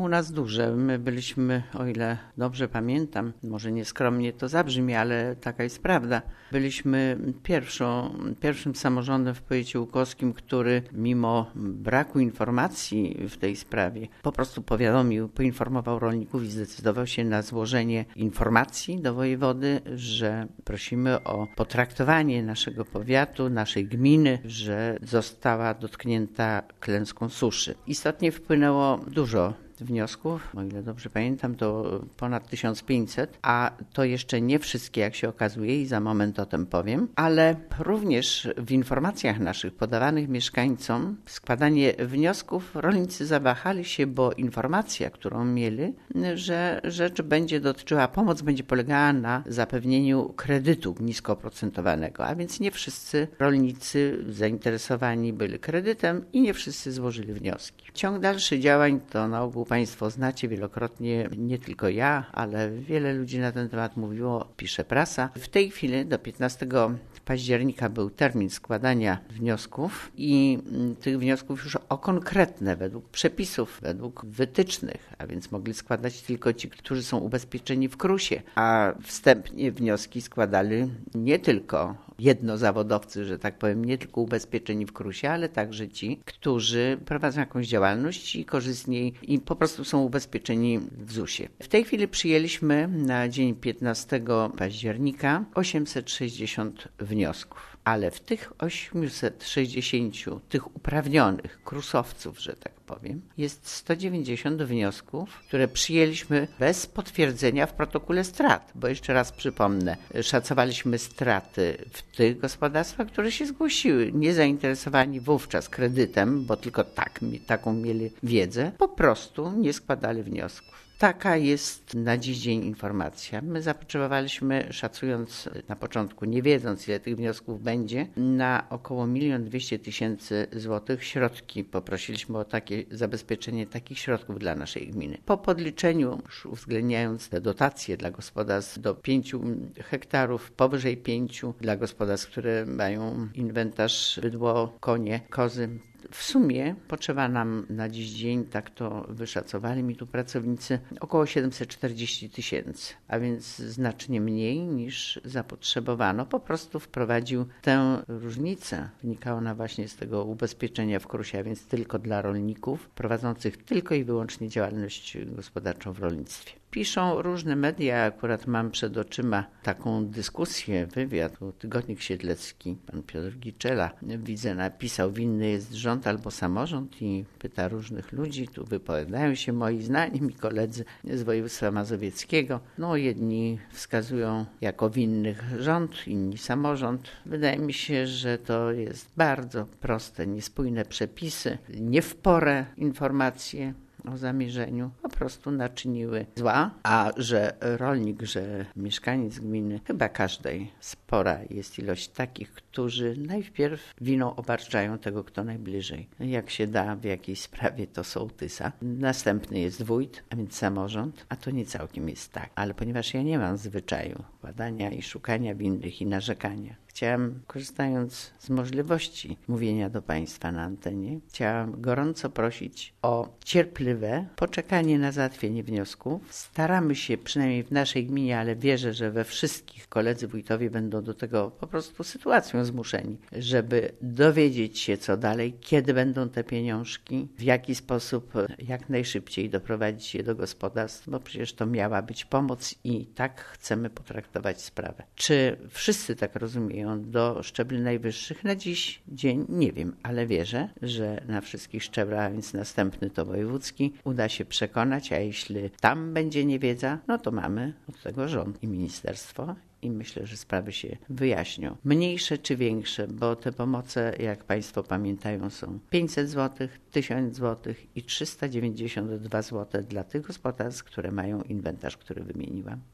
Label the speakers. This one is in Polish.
Speaker 1: u nas duże. My byliśmy, o ile dobrze pamiętam, może nieskromnie to zabrzmi, ale taka jest prawda. Byliśmy pierwszym samorządem w powiecie łukowskim, który mimo braku informacji w tej sprawie po prostu poinformował rolników i zdecydował się na złożenie informacji do wojewody, że prosimy o potraktowanie naszego powiatu, naszej gminy, że została dotknięta klęską suszy. Istotnie wpłynęło dużo wniosków, o ile dobrze pamiętam, to ponad 1500, a to jeszcze nie wszystkie, jak się okazuje, i za moment o tym powiem, ale również w informacjach naszych podawanych mieszkańcom składanie wniosków rolnicy zawahali się, bo informacja, którą mieli, że rzecz będzie dotyczyła, pomoc będzie polegała na zapewnieniu kredytu nisko oprocentowanego, a więc nie wszyscy rolnicy zainteresowani byli kredytem i nie wszyscy złożyli wnioski. Ciąg dalszy działań to na ogół Państwo znacie wielokrotnie, nie tylko ja, ale wiele ludzi na ten temat mówiło, pisze prasa. W tej chwili do 15 października był termin składania wniosków i tych wniosków już o konkretne według przepisów, według wytycznych, a więc mogli składać tylko ci, którzy są ubezpieczeni w KRUS-ie, a wstępnie wnioski składali nie tylko jednozawodowcy, że tak powiem, nie tylko ubezpieczeni w KRUS-ie, ale także ci, którzy prowadzą jakąś działalność i korzystniej i po prostu są ubezpieczeni w ZUS-ie. W tej chwili przyjęliśmy na dzień 15 października 860 wniosków, ale w tych 860, tych uprawnionych krusowców, że tak powiem, jest 190 wniosków, które przyjęliśmy bez potwierdzenia w protokole strat, bo jeszcze raz przypomnę, szacowaliśmy straty w tych gospodarstwach, które się zgłosiły, nie zainteresowani wówczas kredytem, bo tylko taką mieli wiedzę, po prostu nie składali wniosków. Taka jest na dziś dzień informacja. My zapotrzebowaliśmy, szacując na początku, nie wiedząc ile tych wniosków będzie, na około 1 200 000 złotych środki. Poprosiliśmy o takie zabezpieczenie takich środków dla naszej gminy. Po podliczeniu, już uwzględniając te dotacje dla gospodarstw do 5 hektarów, powyżej 5 dla gospodarstw, które mają inwentarz, bydło, konie, kozy, w sumie potrzeba nam na dziś dzień, tak to wyszacowali mi tu pracownicy, około 740 000, a więc znacznie mniej niż zapotrzebowano. Po prostu wprowadził tę różnicę. Wynikało ona właśnie z tego ubezpieczenia w KRUS-ie, a więc tylko dla rolników prowadzących tylko i wyłącznie działalność gospodarczą w rolnictwie. Piszą różne media, akurat mam przed oczyma taką dyskusję, wywiad, Tygodnik Siedlecki, pan Piotr Giczela, widzę, napisał, winny jest rząd albo samorząd i pyta różnych ludzi, tu wypowiadają się moi znajomi koledzy z województwa mazowieckiego. No jedni wskazują jako winnych rząd, inni samorząd. Wydaje mi się, że to jest bardzo proste, niespójne przepisy, nie w porę informacje o zamierzeniu po prostu naczyniły zła, a że rolnik, że mieszkaniec gminy, chyba każdej spora jest ilość takich, którzy najpierw winą obarczają tego, kto najbliżej. Jak się da w jakiejś sprawie, to sołtysa. Następny jest wójt, a więc samorząd, a to nie całkiem jest tak. Ale ponieważ ja nie mam zwyczaju badania i szukania winnych i narzekania, chciałam, korzystając z możliwości mówienia do Państwa na antenie, chciałam gorąco prosić o cierpliwe poczekanie na załatwienie wniosków. Staramy się, przynajmniej w naszej gminie, ale wierzę, że we wszystkich koledzy wójtowie będą do tego po prostu sytuacją zmuszeni, żeby dowiedzieć się, co dalej, kiedy będą te pieniążki, w jaki sposób jak najszybciej doprowadzić je do gospodarstw, bo przecież to miała być pomoc i tak chcemy potraktować sprawę. Czy wszyscy tak rozumieją? Do szczebli najwyższych na dziś dzień nie wiem, ale wierzę, że na wszystkich szczeblach, a więc następny to wojewódzki, uda się przekonać, a jeśli tam będzie niewiedza, no to mamy od tego rząd i ministerstwo i myślę, że sprawy się wyjaśnią. Mniejsze czy większe, bo te pomoce, jak Państwo pamiętają, są 500 zł, 1000 zł i 392 zł dla tych gospodarstw, które mają inwentarz, który wymieniłam.